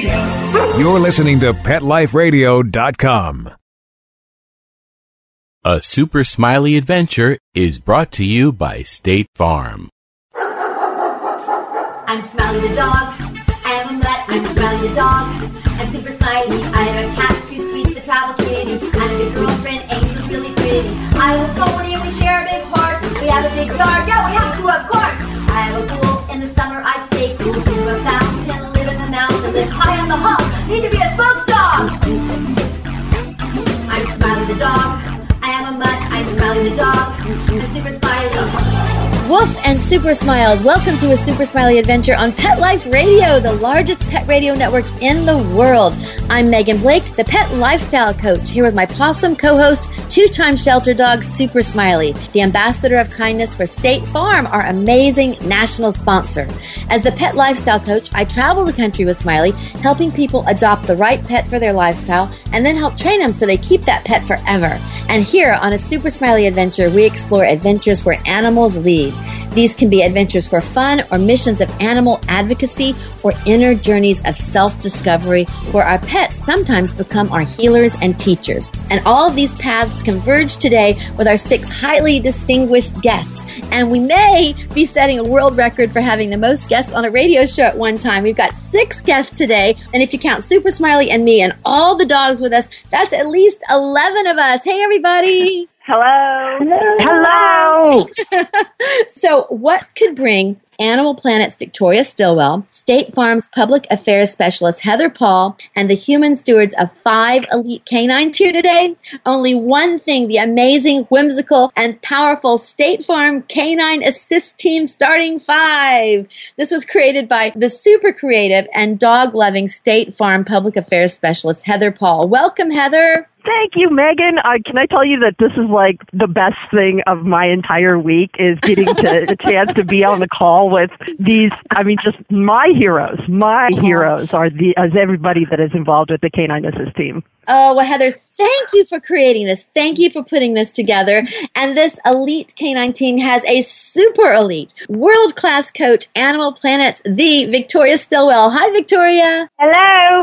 You're listening to PetLifeRadio.com. A Super Smiley Adventure is brought to you by State Farm. I'm Smiley the dog. I am a mutt. I'm Smiley the dog. I'm super smiley. I have a cat, 2 sweets, the travel kitty. I'm a big girlfriend. Angel's really pretty. I have a pony and we share a big horse. We have a big yard. Yeah, we have to, of course. I have a pool. In the summer I stay cool. To a fountain, live in the mountain, live high on the hog. Need to be a spokes dog. I'm Smiley the dog. I am a mutt. I'm Smiley the dog. I'm super smiley. Woof and Super Smiles. Welcome to a Super Smiley adventure on Pet Life Radio, the largest pet radio network in the world. I'm Megan Blake, the pet lifestyle coach, here with my possum co-host, 2-time shelter dog, Super Smiley, the ambassador of kindness for State Farm, our amazing national sponsor. As the pet lifestyle coach, I travel the country with Smiley, helping people adopt the right pet for their lifestyle and then help train them so they keep that pet forever. And here on a Super Smiley adventure, we explore adventures where animals lead. These can be adventures for fun or missions of animal advocacy or inner journeys of self-discovery where our pets sometimes become our healers and teachers. And all of these paths converge today with our 6 highly distinguished guests. And we may be setting a world record for having the most guests on a radio show at one time. We've got 6 guests today. And if you count Super Smiley and me and all the dogs with us, that's at least 11 of us. Hey, everybody. Hello. Hello. So what could bring Animal Planet's Victoria Stilwell, State Farm's Public Affairs Specialist Heather Paul, and the human stewards of 5 elite canines here today? Only one thing: the amazing, whimsical, and powerful State Farm Canine Assist Team Starting 5. This was created by the super creative and dog-loving State Farm Public Affairs Specialist Heather Paul. Welcome, Heather. Thank you, Megan. Can I tell you that this is like the best thing of my entire week is getting a chance to be on the call with these, just my heroes. My heroes are everybody that is involved with the Canine Assist team. Oh, well, Heather, thank you for creating this. Thank you for putting this together. And this elite canine team has a super elite, world-class coach, Animal Planet's the Victoria Stilwell. Hi, Victoria. Hello.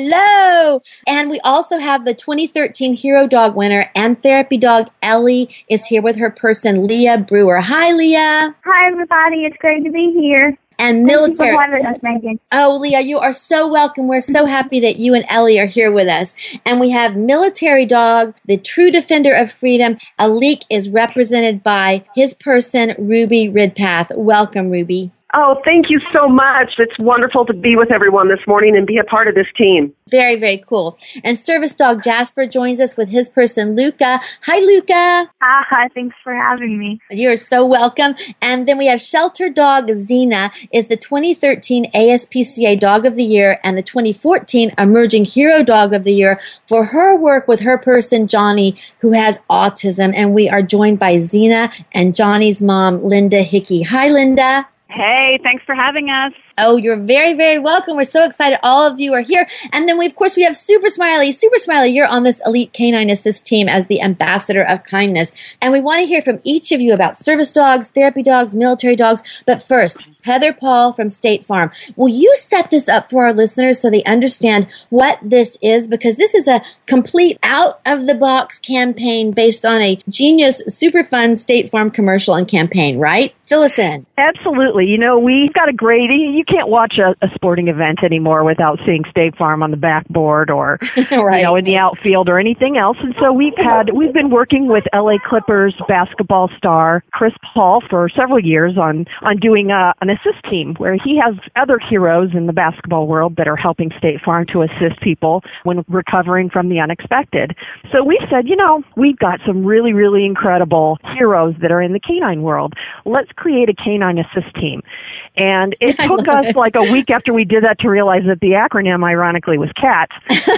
Hello. And we also have the 2013 Hero Dog winner and therapy dog Ellie is here with her person, Leah Brewer. Hi, Leah. Hi, everybody. It's great to be here. And military. Thank you for having us, Megan. Oh, Leah, you are so welcome. We're so happy that you and Ellie are here with us. And we have military dog, the true defender of freedom. Alik is represented by his person, Ruby Ridpath. Welcome, Ruby. Oh, thank you so much. It's wonderful to be with everyone this morning and be a part of this team. Very, very cool. And service dog Jasper joins us with his person, Luca. Hi, Luca. Hi, thanks for having me. You're so welcome. And then we have shelter dog Xena is the 2013 ASPCA Dog of the Year and the 2014 Emerging Hero Dog of the Year for her work with her person, Johnny, who has autism. And we are joined by Xena and Johnny's mom, Linda Hickey. Hi, Linda. Hey, thanks for having us. Oh, you're very, very welcome. We're so excited all of you are here. And then, of course, we have Super Smiley. Super Smiley, you're on this Elite Canine Assist team as the ambassador of kindness. And we want to hear from each of you about service dogs, therapy dogs, military dogs. But first, Heather Paul from State Farm. Will you set this up for our listeners so they understand what this is? Because this is a complete out-of-the-box campaign based on a genius, super fun State Farm commercial and campaign, right? Fill us in. Absolutely. We've got a great, you can't watch a sporting event anymore without seeing State Farm on the backboard or, right. In the outfield or anything else. And so we've been working with LA Clippers basketball star Chris Paul for several years on doing an assist team where he has other heroes in the basketball world that are helping State Farm to assist people when recovering from the unexpected. So we said, we've got some really, really incredible heroes that are in the canine world. Let's create a canine assist team. And it took us like a week after we did that to realize that the acronym, ironically, was CAT.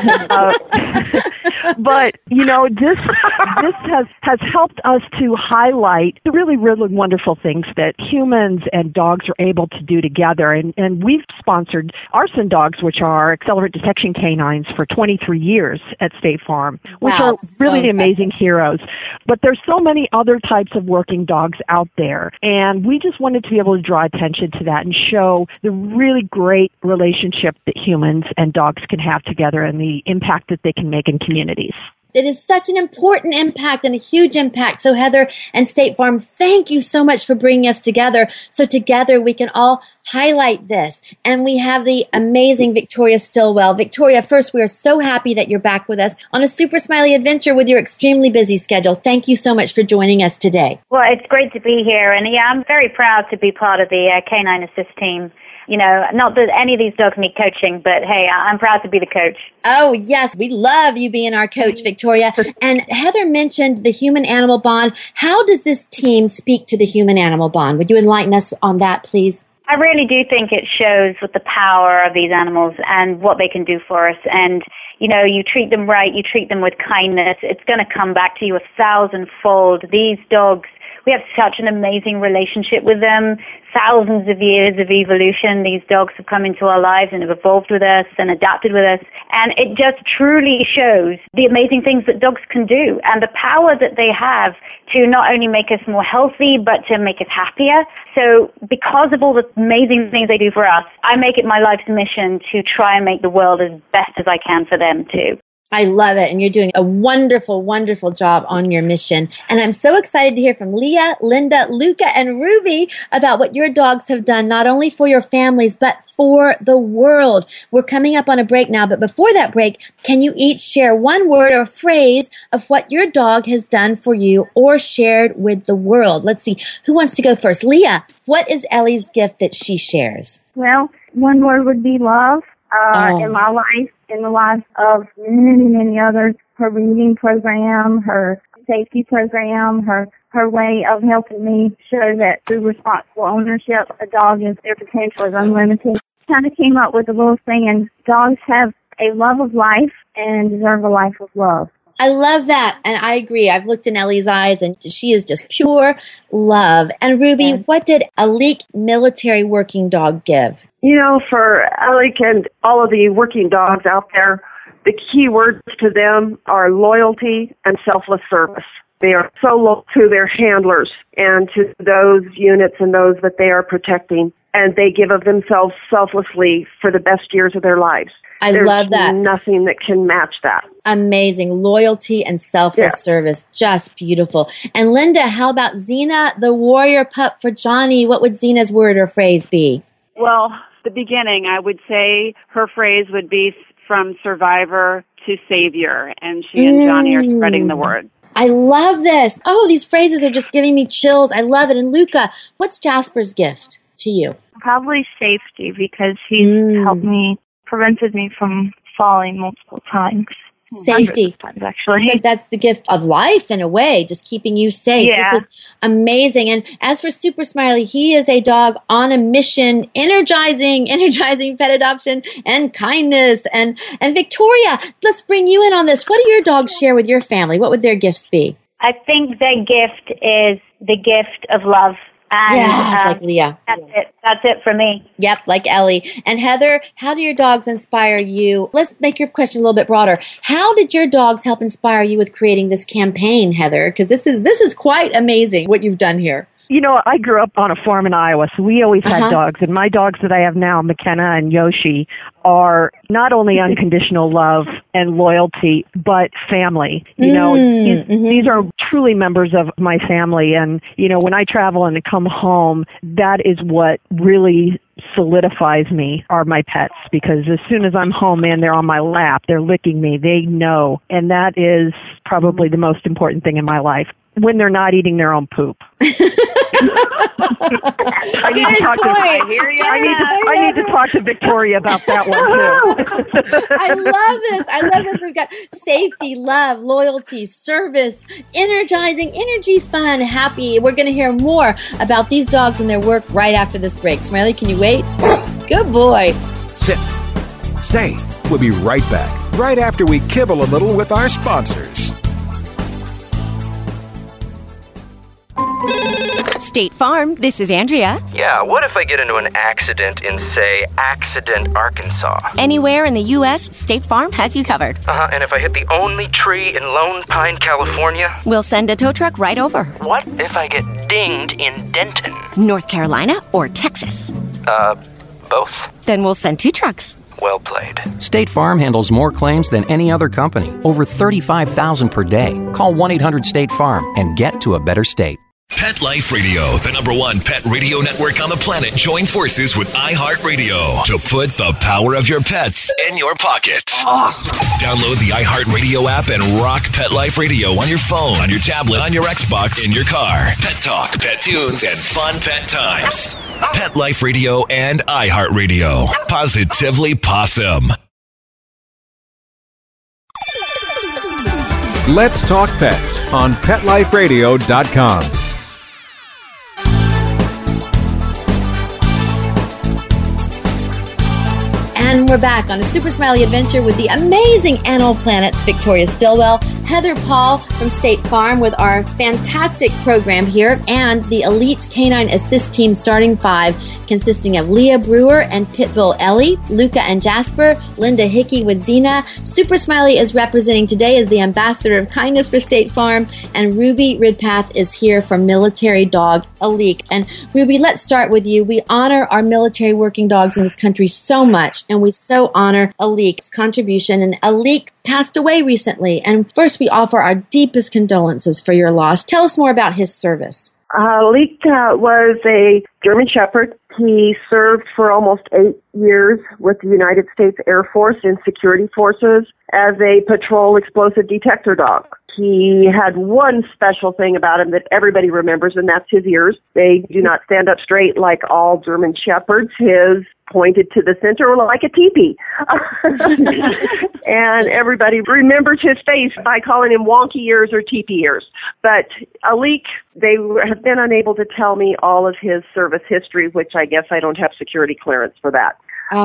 But, this has helped us to highlight the really, really wonderful things that humans and dogs are able to do together. And we've sponsored arson dogs, which are accelerant detection canines, for 23 years at State Farm, which are really amazing heroes. But there's so many other types of working dogs out there. And And we just wanted to be able to draw attention to that and show the really great relationship that humans and dogs can have together and the impact that they can make in communities. It is such an important impact and a huge impact. So Heather and State Farm, thank you so much for bringing us together. So together we can all highlight this. And we have the amazing Victoria Stillwell. Victoria, first, we are so happy that you're back with us on a Super Smiley adventure with your extremely busy schedule. Thank you so much for joining us today. Well, it's great to be here. And yeah, I'm very proud to be part of the Canine Assist team. You know, not that any of these dogs need coaching, but hey, I'm proud to be the coach. Oh, yes. We love you being our coach, Victoria. And Heather mentioned the human-animal bond. How does this team speak to the human-animal bond? Would you enlighten us on that, please? I really do think it shows with the power of these animals and what they can do for us. And, you know, you treat them right, you treat them with kindness, it's going to come back to you 1,000-fold. These dogs, we have such an amazing relationship with them. Thousands of years of evolution. These dogs have come into our lives and have evolved with us and adapted with us. And it just truly shows the amazing things that dogs can do and the power that they have to not only make us more healthy, but to make us happier. So because of all the amazing things they do for us, I make it my life's mission to try and make the world as best as I can for them too. I love it. And you're doing a wonderful, wonderful job on your mission. And I'm so excited to hear from Leah, Linda, Luca, and Ruby about what your dogs have done, not only for your families, but for the world. We're coming up on a break now, but before that break, can you each share one word or phrase of what your dog has done for you or shared with the world? Let's see. Who wants to go first? Leah, what is Ellie's gift that she shares? Well, one word would be love. In my life, in the lives of many, many others, her reading program, her safety program, her way of helping me show that through responsible ownership, a dog is, their potential is unlimited. Kind of came up with a little saying, dogs have a love of life and deserve a life of love. I love that. And I agree. I've looked in Ellie's eyes and she is just pure love. And Ruby, what did a Leek military working dog give? You know, for Alec and all of the working dogs out there, the key words to them are loyalty and selfless service. They are so loyal to their handlers and to those units and those that they are protecting. And they give of themselves selflessly for the best years of their lives. There's love that. Nothing that can match that. Amazing. Loyalty and selfless service. Just beautiful. And Linda, how about Xena, the warrior pup for Johnny? What would Xena's word or phrase be? Well, the beginning, I would say her phrase would be from survivor to savior. And she and Johnny are spreading the word. I love this. Oh, these phrases are just giving me chills. I love it. And Luca, what's Jasper's gift to you? Probably safety, because he's helped me, prevented me from falling multiple times. Safety. Times, actually. So that's the gift of life in a way, just keeping you safe. Yeah. This is amazing. And as for Super Smiley, he is a dog on a mission, energizing pet adoption and kindness. And Victoria, let's bring you in on this. What do your dogs share with your family? What would their gifts be? I think their gift is the gift of love. And, like Leah. That's it for me. Yep, like Ellie. And Heather, how do your dogs inspire you? Let's make your question a little bit broader. How did your dogs help inspire you with creating this campaign, Heather? Because this is quite amazing what you've done here. You know, I grew up on a farm in Iowa, so we always had dogs. And my dogs that I have now, McKenna and Yoshi, are not only unconditional love and loyalty, but family. You know, these are truly members of my family. And, you know, when I travel and come home, that is what really solidifies me are my pets, because as soon as I'm home, man, they're on my lap, they're licking me, they know. And that is probably the most important thing in my life, when they're not eating their own poop. I need to talk to Victoria about that one too. I love this. We've got safety, love, loyalty, service, energizing, energy, fun, happy. We're going to hear more about these dogs and their work right after this break. Smiley, can you wait? Good boy. Sit. Stay. We'll be right back, right after we kibble a little with our sponsors. State Farm, this is Andrea. Yeah, what if I get into an accident in, say, Accident, Arkansas? Anywhere in the U.S., State Farm has you covered. And if I hit the only tree in Lone Pine, California? We'll send a tow truck right over. What if I get dinged in Denton. North Carolina or Texas? Both. Then we'll send 2 trucks. Well played. State Farm handles more claims than any other company. Over 35,000 per day. Call 1-800-STATE-FARM and get to a better state. Pet Life Radio, the #1 pet radio network on the planet, joins forces with iHeartRadio to put the power of your pets in your pocket. Awesome. Download the iHeartRadio app and rock Pet Life Radio on your phone, on your tablet, on your Xbox, in your car. Pet talk, pet tunes, and fun pet times. Pet Life Radio and iHeartRadio. Positively Possum. Let's Talk Pets on PetLifeRadio.com. And we're back on a super smiley adventure with the amazing Animal Planet's Victoria Stillwell, Heather Paul from State Farm with our fantastic program here, and the Elite Canine Assist Team starting 5, consisting of Leah Brewer and Pitbull Ellie, Luca and Jasper, Linda Hickey with Xena. Super Smiley is representing today as the Ambassador of Kindness for State Farm, and Ruby Ridpath is here from Military Dog Elite. And Ruby, let's start with you. We honor our military working dogs in this country so much, and we so honor Alik's contribution. And Alik passed away recently. And first, we offer our deepest condolences for your loss. Tell us more about his service. Alik was a German Shepherd. He served for almost 8 years with the United States Air Force in security forces as a patrol explosive detector dog. He had one special thing about him that everybody remembers, and that's his ears. They do not stand up straight like all German Shepherds. His pointed to the center like a teepee. And everybody remembers his face by calling him wonky ears or teepee ears. But Alik, they have been unable to tell me all of his service history, which I guess I don't have security clearance for that.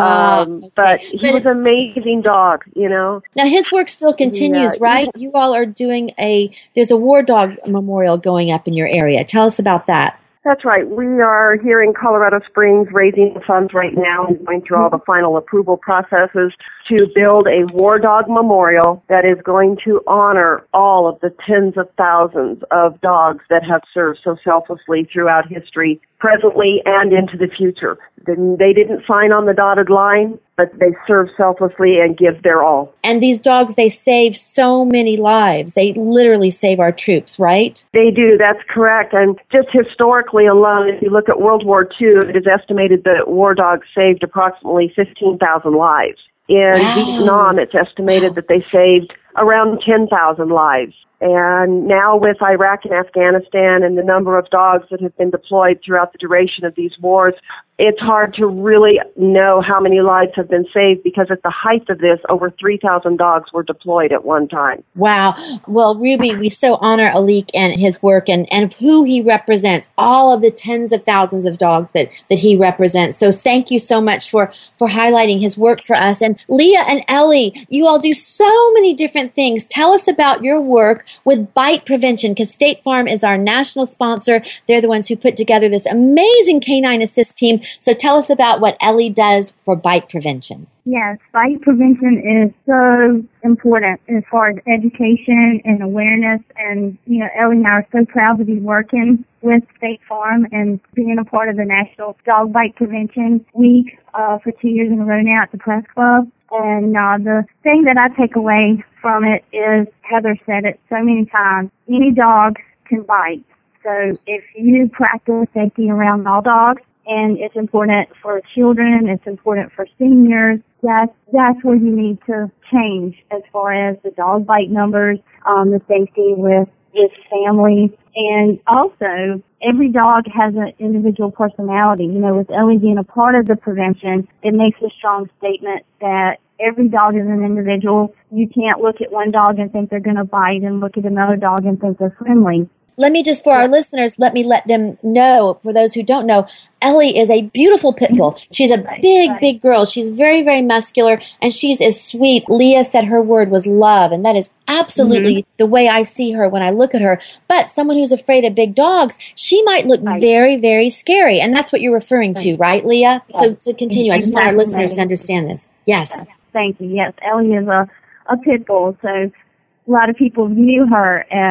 But he was an amazing dog, you know. Now his work still continues, right? You all are doing there's a war dog memorial going up in your area. Tell us about that. That's right. We are here in Colorado Springs raising funds right now and going through all the final approval processes to build a war dog memorial that is going to honor all of the tens of thousands of dogs that have served so selflessly throughout history, presently and into the future. They didn't sign on the dotted line, but they serve selflessly and give their all. And these dogs, they save so many lives. They literally save our troops, right? They do, that's correct. And just historically alone, if you look at World War II, it is estimated that war dogs saved approximately 15,000 lives. In Vietnam, it's estimated that they saved around 10,000 lives. And now with Iraq and Afghanistan and the number of dogs that have been deployed throughout the duration of these wars, it's hard to really know how many lives have been saved because at the height of this, over 3,000 dogs were deployed at one time. Wow. Well, Ruby, we so honor Alik and his work and who he represents, all of the tens of thousands of dogs that he represents. So thank you so much for highlighting his work for us. And Leah and Ellie, you all do so many different things. Tell us about your work with bite prevention, because State Farm is our national sponsor. They're the ones who put together this amazing canine assist team. So tell us about what Ellie does for bite prevention. Yes, bite prevention is so important as far as education and awareness. And, you know, Ellie and I are so proud to be working with State Farm and being a part of the National Dog Bite Prevention Week for 2 years in a row now at the Press Club. And the thing that I take away from it is, Heather said it so many times, any dog can bite. So if you practice safety around all dogs, and it's important for children, it's important for seniors, that's where you need to change as far as the dog bite numbers, the safety with its family. And also, every dog has an individual personality. You know, with Ellie being a part of the prevention, it makes a strong statement that every dog is an individual. You can't look at one dog and think they're going to bite and look at another dog and think they're friendly. Let me just, for our listeners, let them know, for those who don't know, Ellie is a beautiful pit bull. She's a big girl. She's very, very muscular, and she's as sweet. Leah said her word was love, and that is absolutely the way I see her when I look at her. But someone who's afraid of big dogs, she might look very, very scary, and that's what you're referring to, right, Leah? Yes. So continue. I just want our listeners to understand this. Yes. Thank you. Yes, Ellie is a pit bull, so a lot of people view her as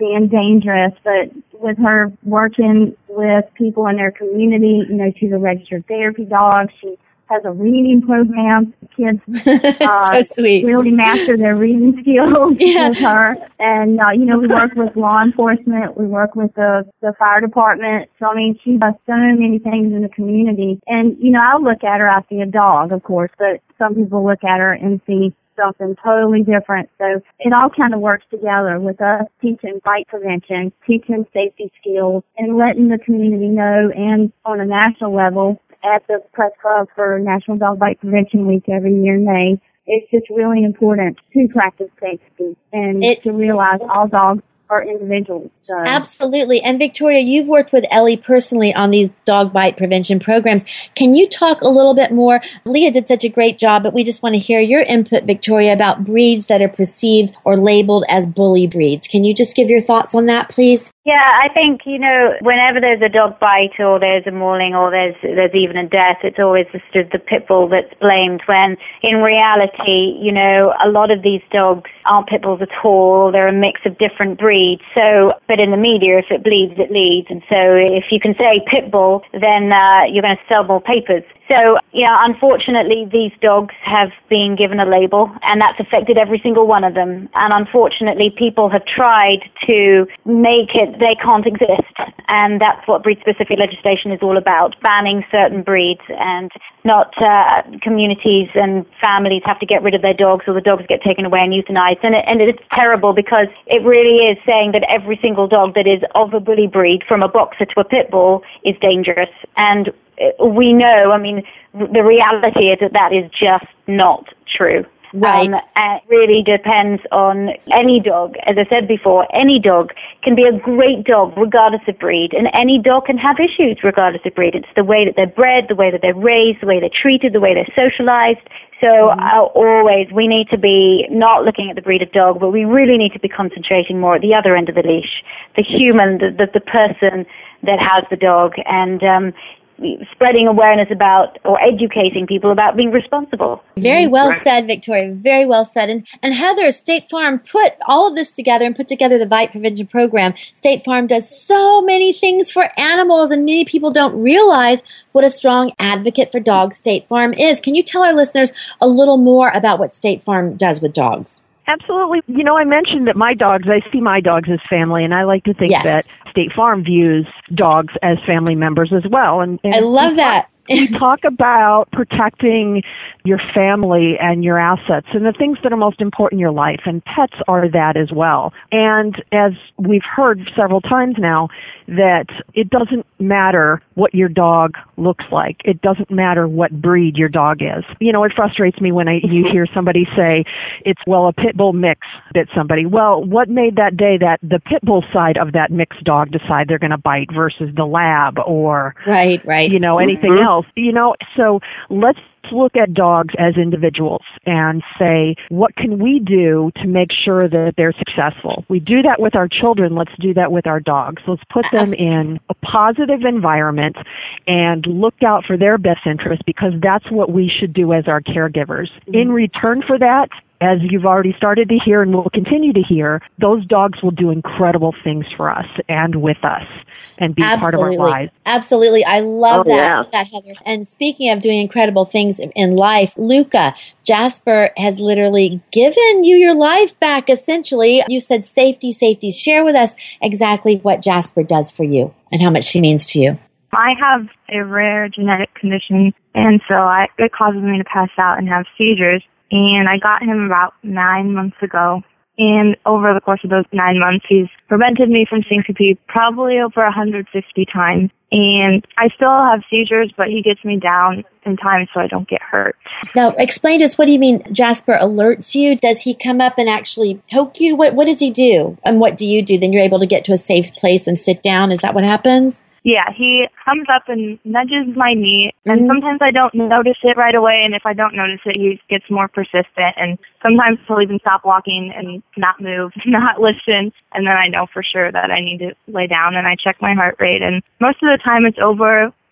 being dangerous, but with her working with people in their community, you know, she's a registered therapy dog. She has a reading program. Kids so sweet. Really master their reading skills with her. And, you know, we work with law enforcement. We work with the fire department. So, I mean, she does so many things in the community. And, you know, I look at her, I see a dog, of course, but some people look at her and see something totally different. So it all kind of works together with us teaching bite prevention, teaching safety skills, and letting the community know, and on a national level at the Press Club for National Dog Bite Prevention Week every year in May. It's just really important to practice safety and to realize all dogs are individuals. So. Absolutely. And Victoria, you've worked with Ellie personally on these dog bite prevention programs. Can you talk a little bit more? Leah did such a great job, but we just want to hear your input, Victoria, about breeds that are perceived or labeled as bully breeds. Can you just give your thoughts on that, please? Yeah, I think, you know, whenever there's a dog bite or there's a mauling or there's even a death, it's always the pit bull that's blamed, when in reality, you know, a lot of these dogs aren't pit bulls at all. They're a mix of different breeds. So, but in the media, if it bleeds, it leads. And so if you can say pit bull, then you're going to sell more papers. So, yeah, unfortunately, these dogs have been given a label, and that's affected every single one of them. And unfortunately, people have tried to make it they can't exist. And that's what breed-specific legislation is all about, banning certain breeds, and not communities and families have to get rid of their dogs, or the dogs get taken away and euthanized. And it's terrible, because it really is saying that every single dog that is of a bully breed, from a boxer to a pit bull, is dangerous. And we know, I mean, the reality is that is just not true. Right. And it really depends on any dog. As I said before, any dog can be a great dog regardless of breed, and any dog can have issues regardless of breed. It's the way that they're bred, the way that they're raised, the way they're treated, the way they're socialized. So always we need to be not looking at the breed of dog, but we really need to be concentrating more at the other end of the leash, the human, the person that has the dog, and spreading awareness about, or educating people about being responsible. Very well said, Victoria. Very well said. And Heather, State Farm put all of this together and put together the bite prevention program. State Farm does so many things for animals, and many people don't realize what a strong advocate for dogs State Farm is. Can you tell our listeners a little more about what State Farm does with dogs? Absolutely. You know, I mentioned that I see my dogs as family, and I like to think that State Farm views dogs as family members as well. And I love that. We talk about protecting your family and your assets and the things that are most important in your life, and pets are that as well. And as we've heard several times now, that it doesn't matter what your dog looks like. It doesn't matter what breed your dog is. You know, it frustrates me when you hear somebody say, a pit bull mix bit somebody. Well, what made that day that the pit bull side of that mixed dog decide they're going to bite versus the lab or, you know, anything else? You know, so let's look at dogs as individuals and say, what can we do to make sure that they're successful? We do that with our children. Let's do that with our dogs. Let's put them in a positive environment and look out for their best interest, because that's what we should do as our caregivers. In return for that, as you've already started to hear and will continue to hear, those dogs will do incredible things for us and with us and be part of our lives. Absolutely. I love that, Heather. And speaking of doing incredible things in life, Luca, Jasper has literally given you your life back, essentially. You said safety. Share with us exactly what Jasper does for you and how much she means to you. I have a rare genetic condition, and so it causes me to pass out and have seizures. And I got him about 9 months ago. And over the course of those 9 months, he's prevented me from syncope probably over 150 times. And I still have seizures, but he gets me down in time so I don't get hurt. Now, explain to us, what do you mean Jasper alerts you? Does he come up and actually poke you? What does he do? And what do you do? Then you're able to get to a safe place and sit down? Is that what happens? Yeah, he comes up and nudges my knee, and sometimes I don't notice it right away, and if I don't notice it, he gets more persistent, and sometimes he'll even stop walking and not move, not listen, and then I know for sure that I need to lay down, and I check my heart rate, and most of the time it's over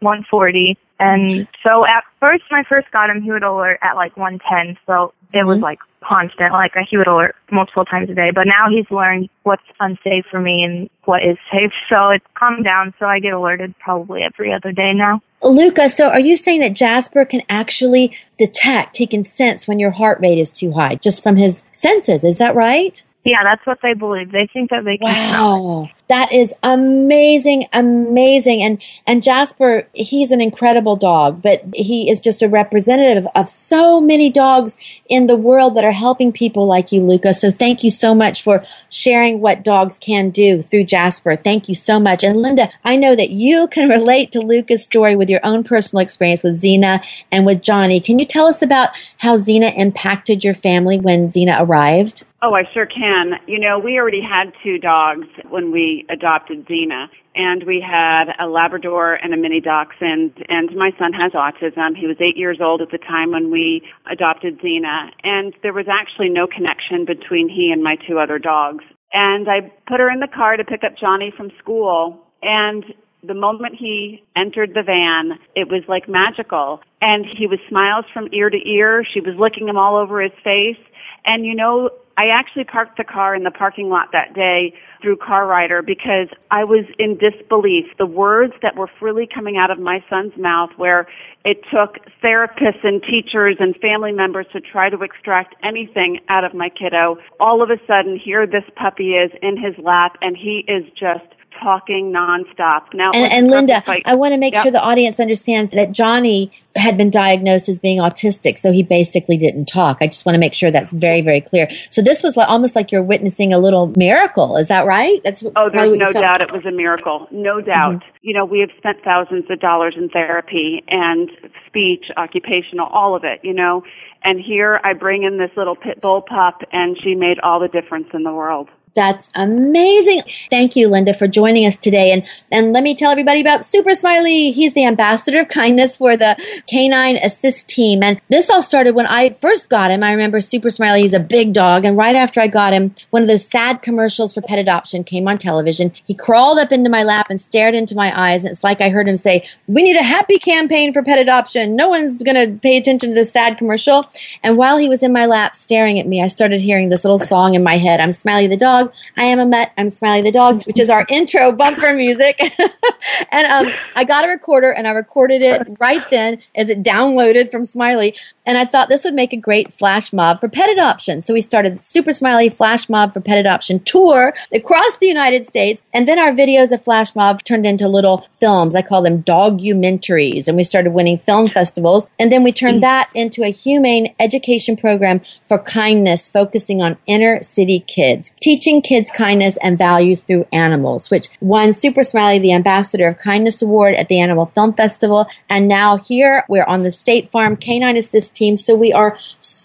140. And so at first, when I first got him, he would alert at like 110. So it was like constant, like he would alert multiple times a day. But now he's learned what's unsafe for me and what is safe. So it's calmed down. So I get alerted probably every other day now. Luca, so are you saying that Jasper can actually detect, he can sense when your heart rate is too high just from his senses? Is that right? Yeah, that's what they believe. They think that they can smell it. That is amazing, amazing. And Jasper, he's an incredible dog, but he is just a representative of so many dogs in the world that are helping people like you, Luca. So thank you so much for sharing what dogs can do through Jasper. Thank you so much. And Linda, I know that you can relate to Luca's story with your own personal experience with Xena and with Johnny. Can you tell us about how Xena impacted your family when Xena arrived? Oh, I sure can. You know, we already had 2 dogs when we adopted Xena, and we had a Labrador and a mini Dachshund, and my son has autism. He was 8 years old at the time when we adopted Xena, and there was actually no connection between he and my 2 other dogs. And I put her in the car to pick up Johnny from school, and the moment he entered the van, it was like magical. And he was smiles from ear to ear. She was licking him all over his face. And, you know, I actually parked the car in the parking lot that day through CarRider because I was in disbelief. The words that were freely coming out of my son's mouth, where it took therapists and teachers and family members to try to extract anything out of my kiddo, all of a sudden here this puppy is in his lap and he is just talking nonstop. Now, and Linda, I want to make sure the audience understands that Johnny had been diagnosed as being autistic, so he basically didn't talk. I just want to make sure that's very, very clear. So this was almost like you're witnessing a little miracle. Is that right? There's no doubt it was a miracle. No doubt. Mm-hmm. You know, we have spent thousands of dollars in therapy and speech, occupational, all of it, you know. And here I bring in this little pit bull pup, and she made all the difference in the world. That's amazing. Thank you, Linda, for joining us today. And let me tell everybody about Super Smiley. He's the ambassador of kindness for the Canine Assist team. And this all started when I first got him. I remember Super Smiley, he's a big dog. And right after I got him, one of those sad commercials for pet adoption came on television. He crawled up into my lap and stared into my eyes. And it's like I heard him say, "We need a happy campaign for pet adoption. No one's going to pay attention to this sad commercial." And while he was in my lap staring at me, I started hearing this little song in my head. I'm Smiley the dog. I am a mutt. I'm Smiley the dog, which is our intro bumper music. And I got a recorder and I recorded it right then as it downloaded from Smiley. And I thought this would make a great flash mob for pet adoption. So we started the Super Smiley Flash Mob for Pet Adoption tour across the United States. And then our videos of Flash Mob turned into little films. I call them dogumentaries. And we started winning film festivals. And then we turned that into a humane education program for kindness, focusing on inner city kids, teaching kids kindness and values through animals, which won Super Smiley the Ambassador of Kindness Award at the Animal Film Festival. And now here we're on the State Farm Canine Assist team. So we are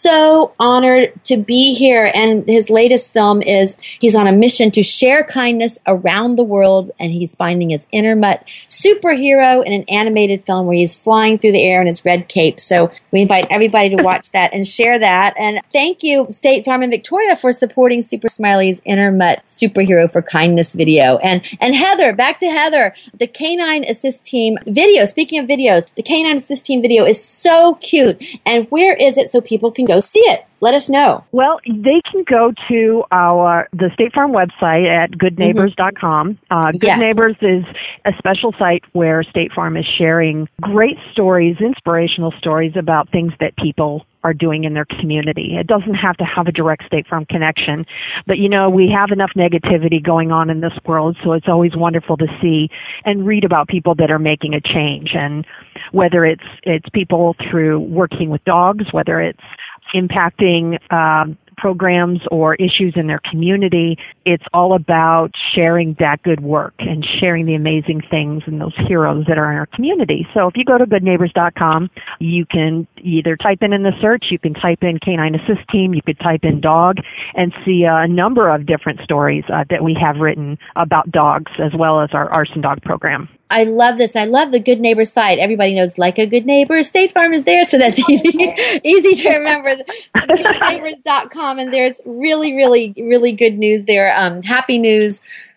so honored to be here. And his latest film is he's on a mission to share kindness around the world. And he's finding his inner mutt superhero in an animated film where he's flying through the air in his red cape. So we invite everybody to watch that and share that. And thank you, State Farm in Victoria, for supporting Super Smiley's Inner Mutt Superhero for Kindness video. And Heather, back to Heather, the Canine Assist Team video. Speaking of videos, the Canine Assist Team video is so cute. And where is it so people can go see it? Let us know. Well, they can go to the State Farm website at goodneighbors.com. Good Neighbors is a special site where State Farm is sharing great stories, inspirational stories about things that people are doing in their community. It doesn't have to have a direct State Farm connection, but you know, we have enough negativity going on in this world, so it's always wonderful to see and read about people that are making a change. And whether it's people through working with dogs, whether it's impacting programs or issues in their community, it's all about sharing that good work and sharing the amazing things and those heroes that are in our community. So if you go to goodneighbors.com, you can either type in the search, you can type in Canine Assist Team, you could type in dog, and see a number of different stories that we have written about dogs, as well as our Arson Dog program. I love this. I love the Good Neighbor site. Everybody knows, like a good neighbor, State Farm is there. So that's easy to remember. Goodneighbors.com. And there's really, really, really good news there. Happy news.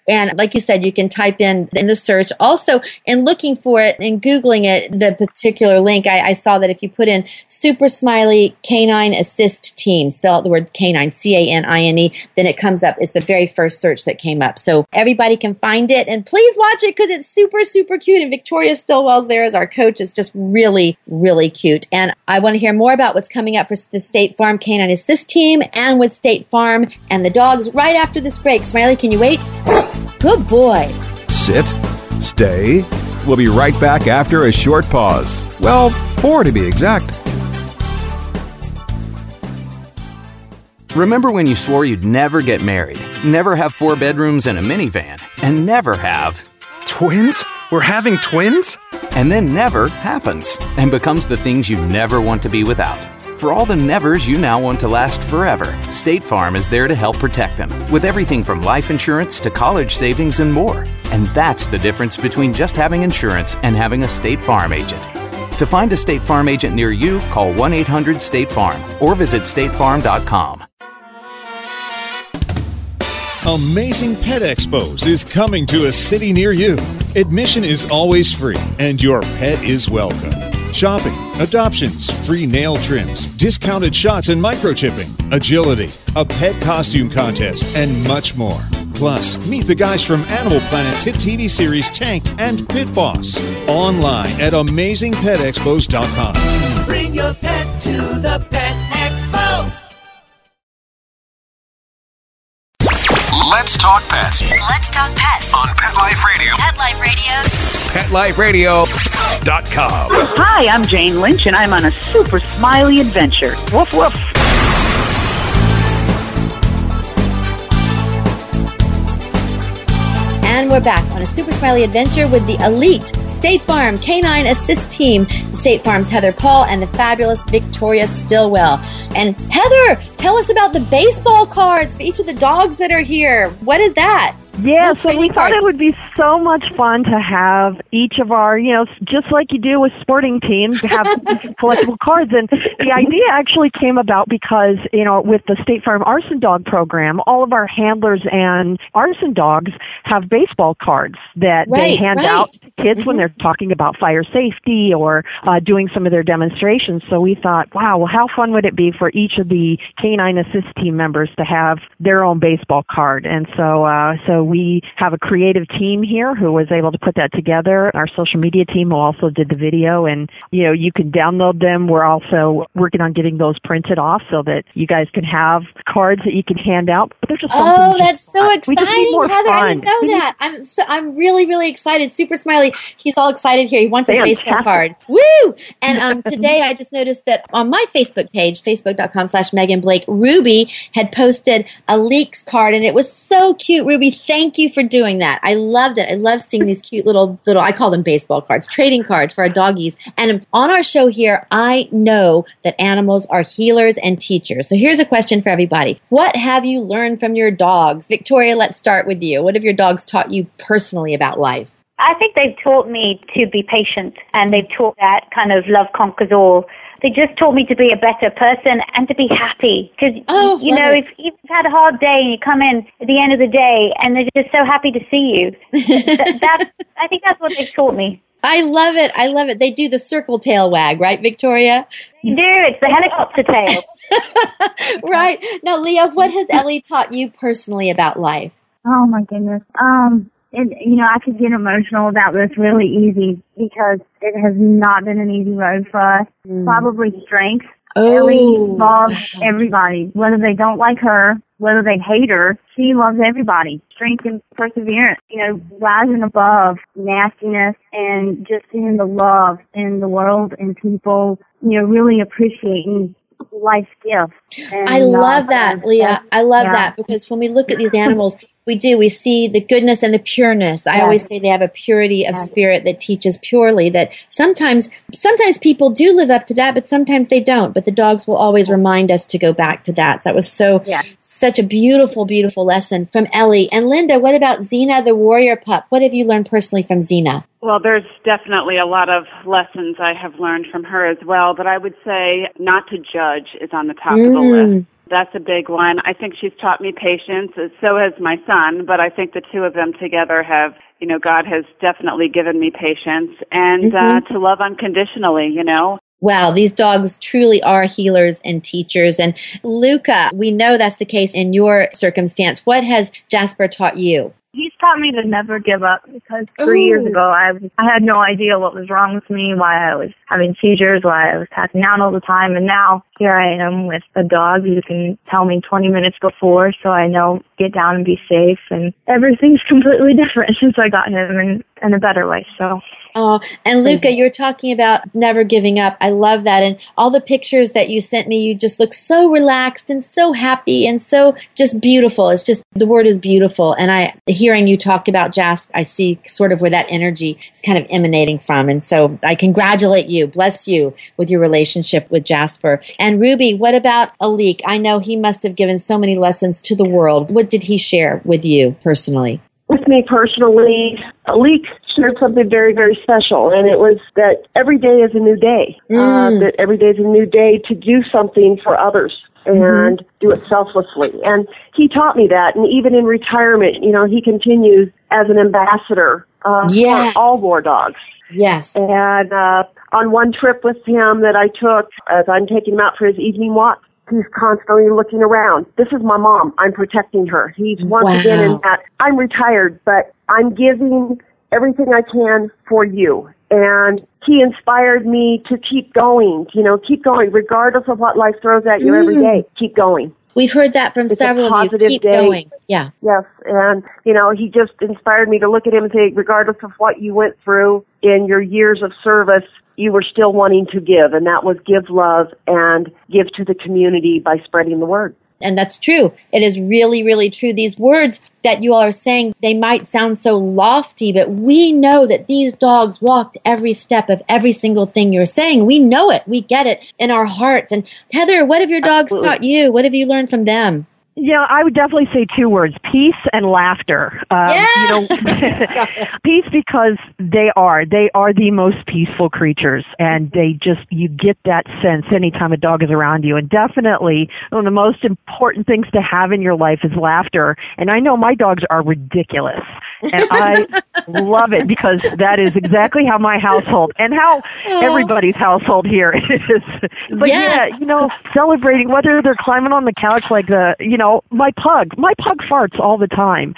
And like you said, you can type in the search. Also, in looking for it and Googling it, the particular link, I saw that if you put in Super Smiley Canine Assist Team, spell out the word canine, C-A-N-I-N-E, then it comes up. It's the very first search that came up. So everybody can find it. And please watch it because it's super, super cute. And Victoria Stillwell's there as our coach. It's just really, really cute. And I want to hear more about what's coming up for the State Farm Canine Assist Team and with State Farm and the dogs right after this break. Smiley, can you wait? Good boy. Sit. Stay. We'll be right back after a short pause. Well, 4 to be exact. Remember when you swore you'd never get married, never have 4 bedrooms and a minivan, and never have... Twins? We're having twins? And then never happens and becomes the things you never want to be without. For all the nevers you now want to last forever, State Farm is there to help protect them with everything from life insurance to college savings and more. And that's the difference between just having insurance and having a State Farm agent. To find a State Farm agent near you, call 1-800-STATE-FARM or visit statefarm.com. Amazing Pet Expos is coming to a city near you. Admission is always free, and your pet is welcome. Shopping, adoptions, free nail trims, discounted shots and microchipping, agility, a pet costume contest, and much more. Plus, meet the guys from Animal Planet's hit TV series Tank and Pit Boss. Online at AmazingPetExpos.com. Bring your pets to the Pet Expo. Let's talk pets. Let's talk pets On Pet Life Radio. Pet Life Radio. PetLifeRadio.com. Hi, I'm Jane Lynch, and I'm on a super smiley adventure. Woof, woof. And we're back on a super smiley adventure with the elite State Farm Canine Assist Team, State Farm's Heather Paul and the fabulous Victoria Stillwell. And Heather, tell us about the baseball cards for each of the dogs that are here. What is that? Yeah, so we thought it would be so much fun to have each of our, just like you do with sporting teams, to have collectible cards. And the idea actually came about because, with the State Farm Arson Dog program, all of our handlers and arson dogs have baseball cards that they hand out to kids when they're talking about fire safety or doing some of their demonstrations. So we thought, wow, well, how fun would it be for each of the Canine Assist Team members to have their own baseball card? And so we have a creative team here who was able to put that together. Our social media team who also did the video, and you can download them. We're also working on getting those printed off so that you guys can have cards that you can hand out. But there's just that's so exciting, Heather! I didn't know that. I'm really, really excited. Super Smiley, he's all excited here. He wants his baseball card. Woo! And today I just noticed that on my Facebook page, facebook.com/Megan Blake, Ruby had posted a Leaks card, and it was so cute. Ruby, thank you for doing that. I loved it. I love seeing these cute little, I call them baseball cards, trading cards for our doggies. And on our show here, I know that animals are healers and teachers. So here's a question for everybody. What have you learned from your dogs? Victoria, let's start with you. What have your dogs taught you personally about life? I think they've taught me to be patient, and they've taught that kind of love conquers all. They just taught me to be a better person and to be happy. Because, if you've had a hard day and you come in at the end of the day and they're just so happy to see you, I think that's what they've taught me. I love it. I love it. They do the circle tail wag, right, Victoria? They do. It's the helicopter tail. Right. Now, Leah, what has Ellie taught you personally about life? Oh, my goodness. I could get emotional about this really easy because it has not been an easy road for us. Probably strength. Ellie loves everybody, whether they don't like her, whether they hate her. She loves everybody. Strength and perseverance, rising above nastiness and just seeing the love in the world and people, really appreciating life's gifts. And, I love that, Leah. I love that because when we look at these animals, we see the goodness and the pureness. I always say they have a purity of spirit that teaches purely, that sometimes people do live up to that, but sometimes they don't. But the dogs will always remind us to go back to that. So that was such a beautiful, beautiful lesson from Ellie. And Linda, what about Xena, the warrior pup? What have you learned personally from Xena? Well, there's definitely a lot of lessons I have learned from her as well, but I would say not to judge is on the top of the list. That's a big one. I think she's taught me patience. So has my son, but I think the two of them together have, God has definitely given me patience and to love unconditionally, Wow, these dogs truly are healers and teachers. And Luca, we know that's the case in your circumstance. What has Jasper taught you? He's taught me to never give up because 3 years ago I had no idea what was wrong with me, why I was having seizures, why I was passing out all the time, and now here I am with a dog who can tell me 20 minutes before so I know get down and be safe, and everything's completely different since I got him in a better way. So. Oh, and Luca, you're talking about never giving up. I love that. And all the pictures that you sent me, you just look so relaxed and so happy and so just beautiful. It's just, the word is beautiful. And hearing you talk about Jasper, I see sort of where that energy is kind of emanating from. And so I congratulate you, bless you with your relationship with Jasper. And Ruby, what about Alik? I know he must have given so many lessons to the world. What did he share with you personally? With me personally, Alik shared something very, very special, and it was that every day is a new day. That every day is a new day to do something for others and do it selflessly. And he taught me that, and even in retirement, he continues as an ambassador for all war dogs. Yes. And on one trip with him that I took, as I'm taking him out for his evening walk, he's constantly looking around. This is my mom. I'm protecting her. He's once again in that, I'm retired, but I'm giving everything I can for you. And he inspired me to keep going, keep going, regardless of what life throws at you every day. Keep going. We've heard that from several of you. Keep going. Yeah. Yes. And, he just inspired me to look at him and say, regardless of what you went through in your years of service, you were still wanting to give. And that was give love and give to the community by spreading the word. And that's true. It is really, really true. These words that you all are saying, they might sound so lofty, but we know that these dogs walked every step of every single thing you're saying. We know it. We get it in our hearts. And Heather, what have your dogs taught you? What have you learned from them? Yeah, I would definitely say two words: peace and laughter. Peace, because they are the most peaceful creatures, and you get that sense anytime a dog is around you. And definitely one of the most important things to have in your life is laughter. And I know my dogs are ridiculous, and I love it because that is exactly how my household and how everybody's household here is. But celebrating, whether they're climbing on the couch like my pug farts all the time.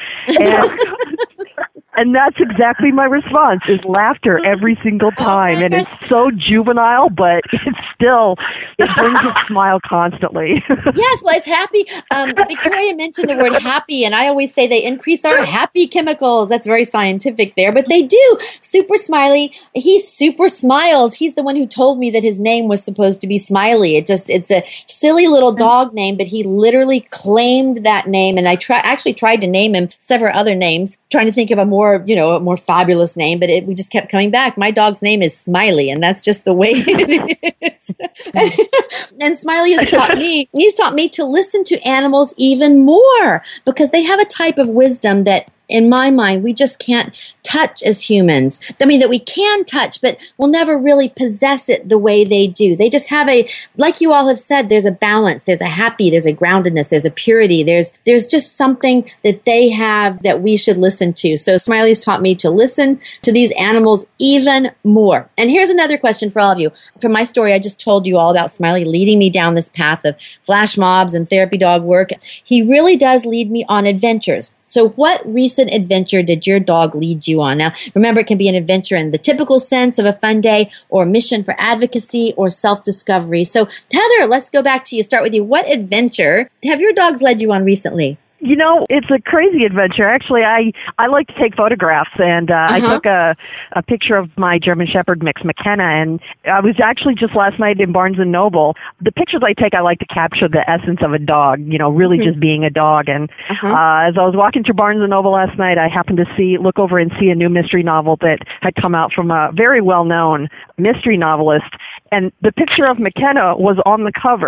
And that's exactly my response, is laughter every single time. And it's so juvenile, but it brings a smile constantly. Yes, well, it's happy. Victoria mentioned the word happy, and I always say they increase our happy chemicals. That's very scientific there, but they do. Super Smiley, he super smiles. He's the one who told me that his name was supposed to be Smiley. It's a silly little dog name, but he literally claimed that name, and I actually tried to name him several other names, trying to think of a more fabulous name, but we just kept coming back. My dog's name is Smiley, and that's just the way it is. And Smiley has taught me to listen to animals even more, because they have a type of wisdom that, in my mind, we just can't touch as humans. I mean, that we can touch, but we'll never really possess it the way they do. They just have like you all have said, there's a balance, there's a happy, there's a groundedness, there's a purity, there's just something that they have that we should listen to. So Smiley's taught me to listen to these animals even more. And here's another question for all of you. From my story, I just told you all about Smiley leading me down this path of flash mobs and therapy dog work. He really does lead me on adventures. So what recent adventure did your dog lead you on? Now, remember, it can be an adventure in the typical sense of a fun day, or a mission for advocacy or self-discovery. So Heather, let's go back to you. Start with you. What adventure have your dogs led you on recently? It's a crazy adventure. Actually, I like to take photographs, and I took a picture of my German Shepherd mix, McKenna, and I was actually just last night in Barnes & Noble. The pictures I take, I like to capture the essence of a dog, really just being a dog. And as I was walking through Barnes & Noble last night, I happened to look over and see a new mystery novel that had come out from a very well-known mystery novelist. And the picture of McKenna was on the cover.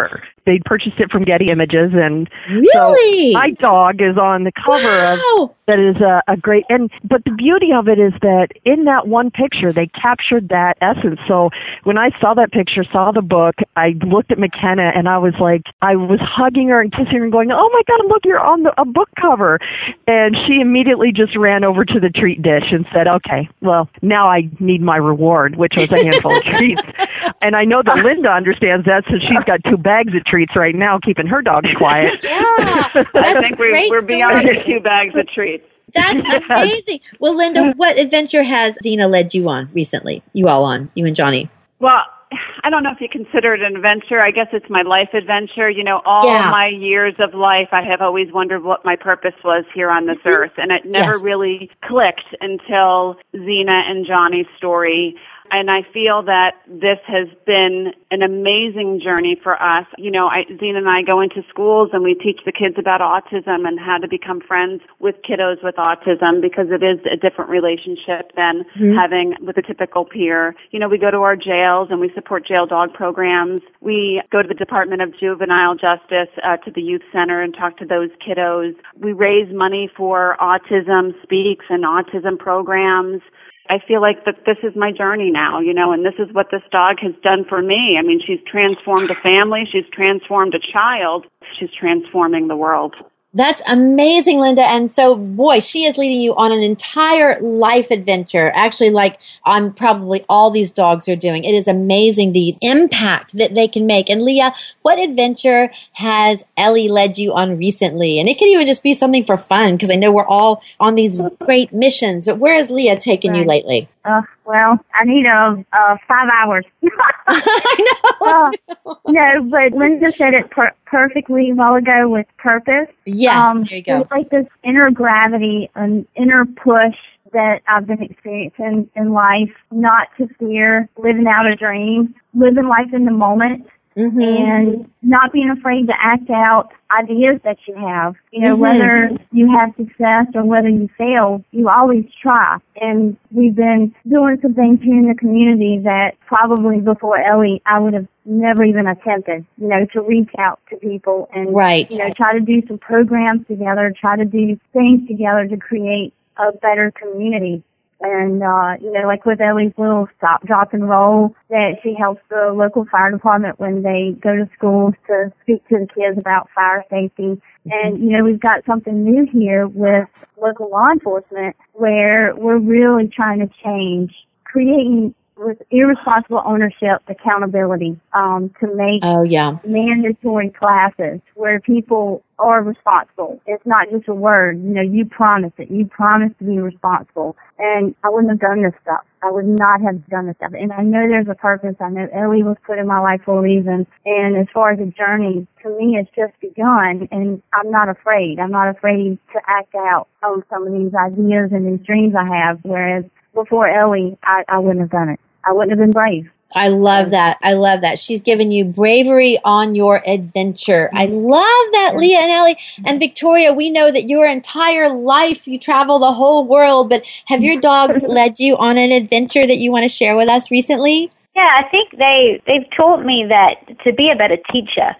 They purchased it from Getty Images, and really, so my dog is on the cover of. That is a great, but the beauty of it is that in that one picture, they captured that essence. So when I saw that picture, saw the book, I looked at McKenna and I was hugging her and kissing her and going, "Oh my God, look, you're on a book cover." And she immediately just ran over to the treat dish and said, "Okay, well, now I need my reward," which was a handful of treats. And I know that Linda understands that, so she's got 2 bags of treats right now, keeping her dogs quiet. Yeah, I think we're beyond the 2 bags of treats. That's amazing. Well, Linda, what adventure has Zena led you on recently? You and Johnny. Well, I don't know if you consider it an adventure. I guess it's my life adventure. All my years of life, I have always wondered what my purpose was here on this earth. And it never really clicked until Zena and Johnny's story. And I feel that this has been an amazing journey for us. Zena and I go into schools and we teach the kids about autism and how to become friends with kiddos with autism, because it is a different relationship than having with a typical peer. We go to our jails and we support jail dog programs. We go to the Department of Juvenile Justice, to the youth center, and talk to those kiddos. We raise money for Autism Speaks and autism programs. I feel like that this is my journey now, and this is what this dog has done for me. I mean, she's transformed a family. She's transformed a child. She's transforming the world. That's amazing, Linda. And so, boy, she is leading you on an entire life adventure, actually, like on probably all these dogs are doing. It is amazing the impact that they can make. And Leah, what adventure has Ellie led you on recently? And it can even just be something for fun, because I know we're all on these great missions. But where has Leah taken you lately? Well, I need 5 hours. I know. No, but Linda said it perfectly a while ago with purpose. Yes, there you go. It's like this inner gravity, an inner push that I've been experiencing in life, not to fear, living out a dream, living life in the moment. And not being afraid to act out ideas that you have. Whether you have success or whether you fail, you always try. And we've been doing some things here in the community that probably before Ellie, I would have never even attempted, to reach out to people and, try to do some programs together, try to do things together to create a better community. And, like with Ellie's little stop, drop, and roll, that she helps the local fire department when they go to schools to speak to the kids about fire safety. And, we've got something new here with local law enforcement where we're really trying to change, creating with irresponsible ownership accountability, to make mandatory classes where people are responsible. It's not just a word. You promise it. You promise to be responsible. And I wouldn't have done this stuff. I would not have done this stuff. And I know there's a purpose. I know Ellie was put in my life for a reason. And as far as the journey, to me, it's just begun. And I'm not afraid. I'm not afraid to act out on some of these ideas and these dreams I have. Whereas before Ellie, I wouldn't have done it. I wouldn't have been brave. I love that. I love that. She's given you bravery on your adventure. I love that, Leah and Ellie. And Victoria, we know that your entire life, you travel the whole world, but have your dogs led you on an adventure that you want to share with us recently? Yeah, I think they've taught me that to be a better teacher.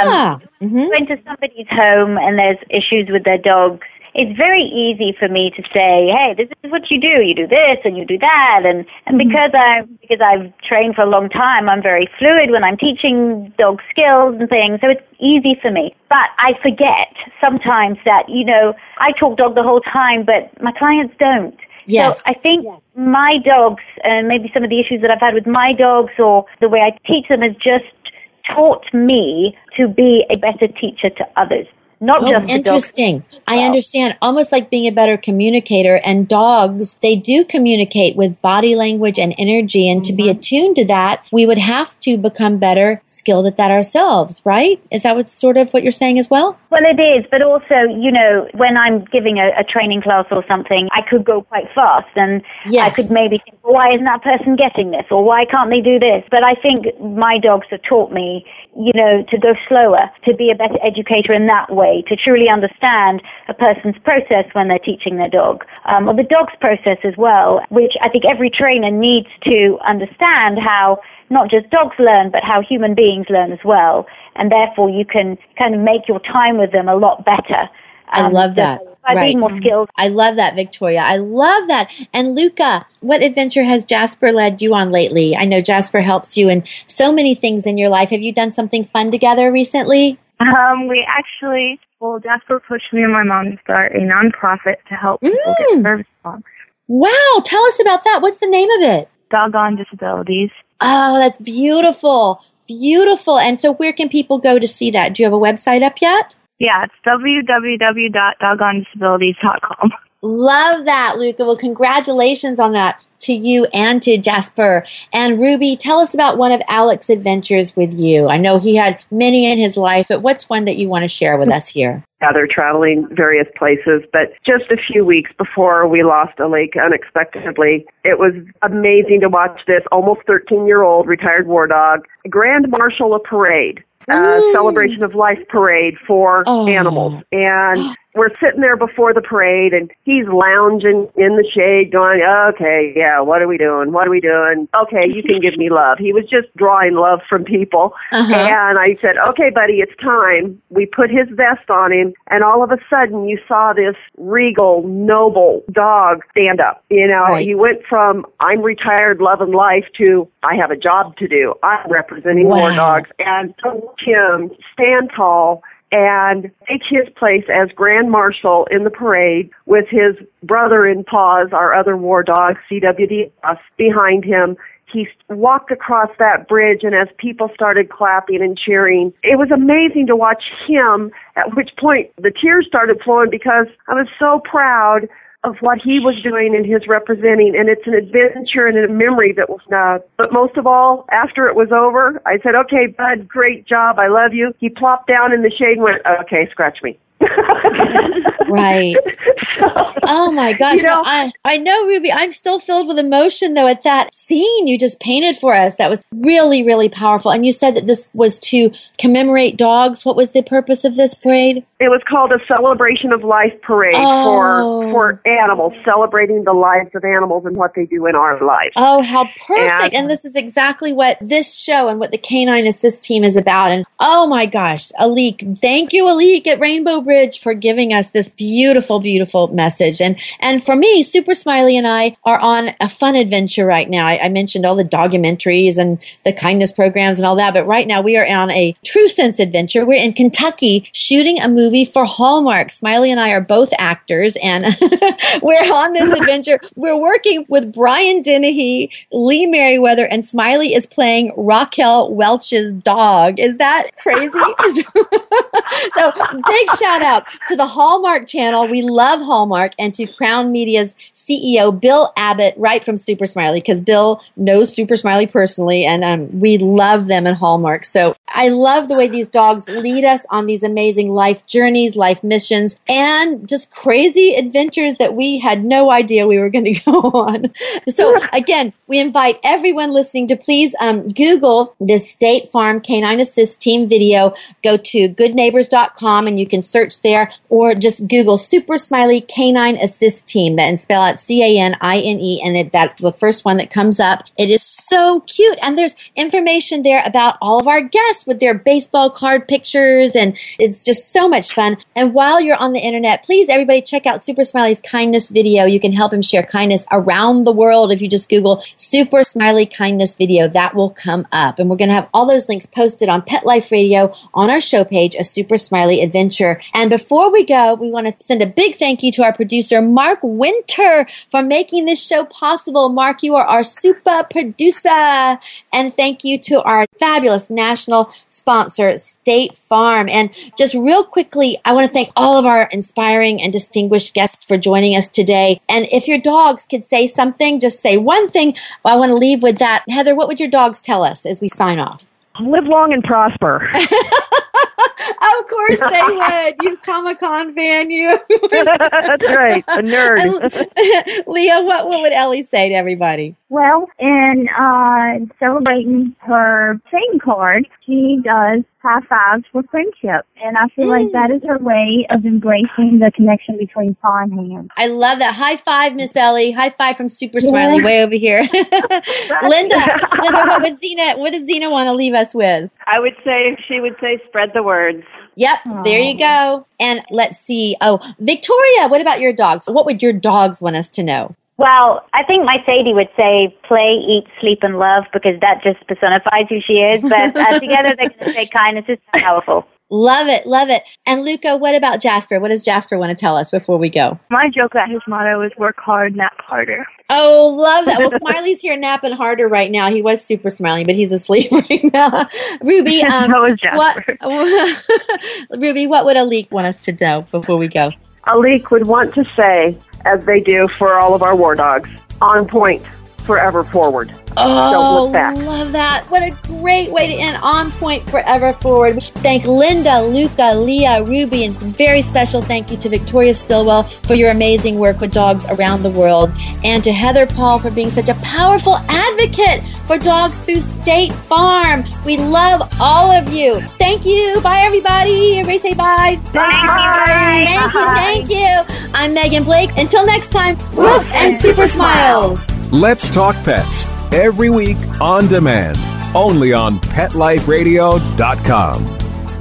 Going to somebody's home and there's issues with their dogs, it's very easy for me to say, hey, this is what you do. You do this and you do that. And because I've trained for a long time, I'm very fluid when I'm teaching dog skills and things. So it's easy for me. But I forget sometimes that, I talk dog the whole time, but my clients don't. Yes. So I think my dogs, and maybe some of the issues that I've had with my dogs or the way I teach them, has just taught me to be a better teacher to others. Not just interesting. I understand. Almost like being a better communicator. And dogs, they do communicate with body language and energy. And to be attuned to that, we would have to become better skilled at that ourselves, right? Is that sort of what you're saying as well? Well, it is. But also, when I'm giving a training class or something, I could go quite fast. And I could maybe think, why isn't that person getting this? Or why can't they do this? But I think my dogs have taught me, to go slower, to be a better educator in that way. way to truly understand a person's process when they're teaching their dog, or the dog's process as well, which I think every trainer needs to understand how not just dogs learn, but how human beings learn as well. And therefore, you can kind of make your time with them a lot better. I love that. By being more skilled. I love that, Victoria. I love that. And Luca, what adventure has Jasper led you on lately? I know Jasper helps you in so many things in your life. Have you done something fun together recently? Jasper pushed me and my mom to start a nonprofit to help people get service dogs. Wow. Tell us about that. What's the name of it? Doggone Disabilities. Oh, that's beautiful. Beautiful. And so where can people go to see that? Do you have a website up yet? Yeah, it's www.doggonedisabilities.com. Love that, Luca. Well, congratulations on that to you and to Jasper. And Ruby, tell us about one of Alex's adventures with you. I know he had many in his life, but what's one that you want to share with us here? Yeah, they're traveling various places, but just a few weeks before we lost Alec unexpectedly, it was amazing to watch this almost 13-year-old retired war dog grand marshal a parade. Celebration of Life parade for animals. And we're sitting there before the parade, and he's lounging in the shade going, okay, yeah, what are we doing? What are we doing? Okay, you can give me love. He was just drawing love from people. And I said, okay, buddy, it's time. We put his vest on him, and all of a sudden you saw this regal, noble dog stand up. You know, He went from, I'm retired, loving life, to, I have a job to do. I'm representing war dogs. And to watch him stand tall and take his place as Grand Marshal in the parade with his brother in paws, our other war dog, CWD, behind him. He walked across that bridge, and as people started clapping and cheering, it was amazing to watch him, at which point the tears started flowing because I was so proud of what he was doing and his representing, and it's an adventure and a memory that was but most of all, after it was over, I said, okay, bud, great job, I love you. He plopped down in the shade and went, okay, scratch me. Right. Oh my gosh. I know, Ruby, I'm still filled with emotion though at that scene you just painted for us. That was really, really powerful. And you said that this was to commemorate dogs. What was the purpose of this parade? It was called a Celebration of Life parade for animals, celebrating the lives of animals and what they do in our lives. Oh, how perfect. And this is exactly what this show and what the Canine Assist team is about. And oh my gosh, Alec, thank you, Alec at Rainbow Bridge, for giving us this beautiful, beautiful message. And for me, Super Smiley and I are on a fun adventure right now. I mentioned all the documentaries and the kindness programs and all that, but right now we are on a true sense adventure. We're in Kentucky shooting a movie for Hallmark. Smiley and I are both actors, and we're on this adventure. We're working with Brian Dennehy, Lee Merriweather, and Smiley is playing Raquel Welch's dog. Is that crazy? So big shout out to the Hallmark Channel. We love Hallmark, and to Crown Media's CEO, Bill Abbott, right from Super Smiley, because Bill knows Super Smiley personally, and we love them at Hallmark. So I love the way these dogs lead us on these amazing life journeys, life missions, and just crazy adventures that we had no idea we were going to go on. So again, we invite everyone listening to please Google the State Farm Canine Assist Team video. Go to goodneighbors.com and you can search there, or just Google Super Smiley Canine Assist Team and spell out CANINE, and that's the first one that comes up. It is so cute, and there's information there about all of our guests with their baseball card pictures, and it's just so much fun. And while you're on the internet, please everybody check out Super Smiley's kindness video. You can help him share kindness around the world. If you just Google Super Smiley kindness video, that will come up. And we're going to have all those links posted on Pet Life Radio on our show page, A Super Smiley Adventure. And before we go, we want to send a big thank you to our producer, Mark Winter, for making this show possible. Mark, you are our super producer. And thank you to our fabulous national sponsor, State Farm. And just real quickly, I want to thank all of our inspiring and distinguished guests for joining us today. And if your dogs could say something, just say one thing. I want to leave with that. Heather, what would your dogs tell us as we sign off? Live long and prosper. Of course they would. You Comic-Con fan, you. That's right. A nerd. Leah, what would Ellie say to everybody? Well, in celebrating her trading card, she does high fives for friendship. And I feel like that is her way of embracing the connection between paw and hand. I love that. High five, Miss Ellie. High five from Super Smiley way over here. Linda, what does Zena want to leave us with? She would say spread the words. Yep, there you go. And let's see. Oh, Victoria, what about your dogs? What would your dogs want us to know? Well, I think my Sadie would say play, eat, sleep, and love, because that just personifies who she is. But together they're going to say kindness is powerful. Love it, love it. And Luca, what about Jasper? What does Jasper want to tell us before we go? My joke that his motto is work hard, nap harder. Oh, love that. Well, Smiley's here napping harder right now. He was super smiling, but he's asleep right now. Ruby, Ruby, what would Alik want us to know before we go? Alik would want to say, as they do for all of our war dogs, on point, forever forward. Oh, don't look back. Love that. What a great way to end. On point, forever forward. Thank Linda, Luca, Leah, Ruby, and very special thank you to Victoria Stilwell for your amazing work with dogs around the world, and to Heather Paul for being such a powerful advocate for dogs through State Farm. We love all of you. Thank you. Bye, everybody. Everybody say bye. Bye. Thank you. I'm Megan Blake. Until next time, woof and super smiles. Let's Talk Pets. Every week on demand, only on PetLifeRadio.com.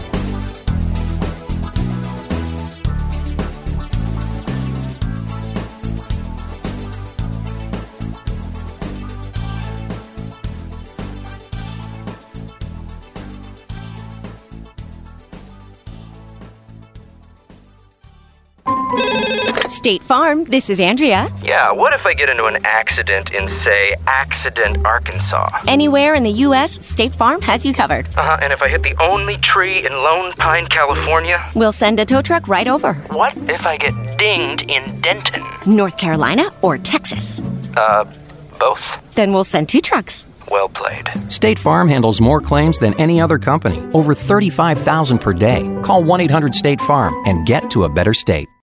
State Farm, this is Andrea. Yeah, what if I get into an accident in, say, Accident, Arkansas? Anywhere in the U.S., State Farm has you covered. And if I hit the only tree in Lone Pine, California? We'll send a tow truck right over. What if I get dinged in Denton? North Carolina or Texas? Both. Then we'll send 2 trucks. Well played. State Farm handles more claims than any other company. Over 35,000 per day. Call 1-800-STATE-FARM and get to a better state.